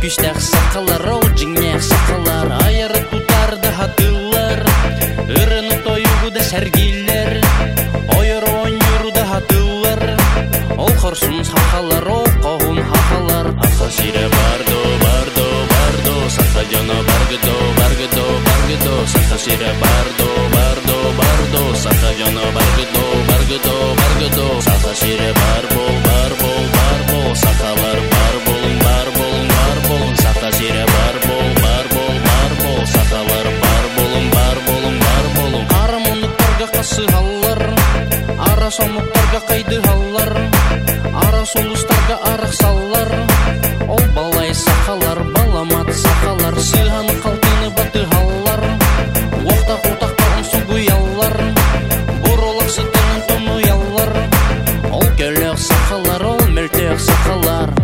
күштәк сақалар, ол жіңнәк сақалар, айыры тұтарды хатылар, ұрыны тойуды сәргейлер, ойыр ойнырды хатылар, ол қырсын сақалар, ол қоғын хақалар. Ақа сире бардо, бардо, бардо, сақа жана баргыдо, баргыдо, баргыдо, сақа сире бардо, бардо, бардо, сақа жана баргыдо, баргыдо, баргыдо, сақа сире барбол, барбол, барбол, сақалар барболың, барболың, барболың, сақа сире барбол, барбол, барбол, сақалар барболың, барболың, барболың. Ара мұнықтарға қасы халлар, ара сомықтарға қайды халлар, ара солыстарға арақ саллар, ол балай сақалар, баламат сақалар, сыған қалтыны баты халлар, оқта құтақта ұнсы бұяллар, бұролақ сытының тоны яллар, ол көлек сақалар, ол мөлтек сақалар.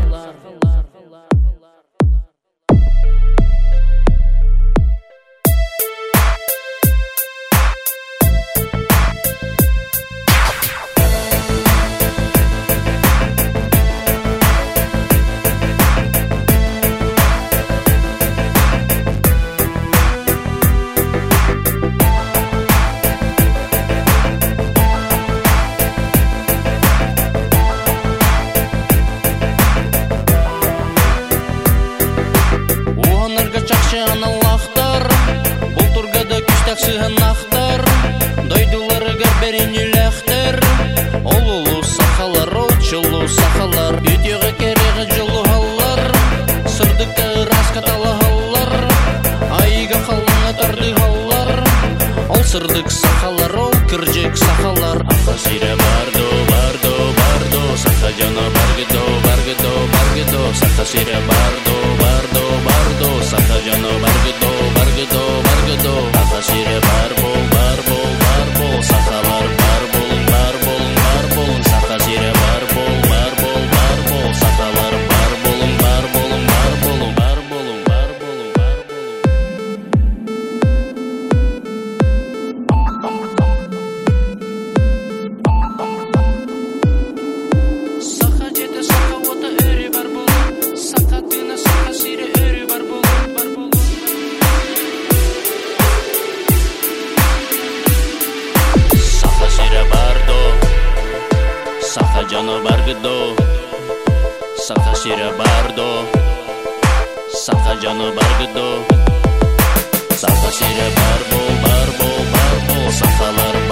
Аналақтар, бұл тұрғада күштәк сығанақтар, дойдуларыға беренеләқтер, ол ұлы сақалар, ол чылы сақалар, үйдегі керегі жылы халлар, сырдыққа расқа талы халлар, айға қалыңа тарды халлар, ол сырдық сақалар, ол кіржек сақалар. Ақа сире бардо, бардо, бардо, сақа жана баргыдо, баргыдо, баргыдо, сақа сире бардо, бардо, бардо, сақа жана баргыдо, баргыдо, баргыдо, ақа сире барбол, барбол, барбол, сақалар барболың, барболың, барболың, сақа сире барбол, барбол, барбол, сақалар барболың, барболың, барболың, барболың, барболың, барболың. Сақа жете сақа ота өрі барболың, сақа тына сақа сире өрі барболың, барболың. Сақа сире бардо, сақа жана баргыдо, сақа сире бардо, сақа жана баргыдо, сақа сире барбол, барбол, барбол, сақалар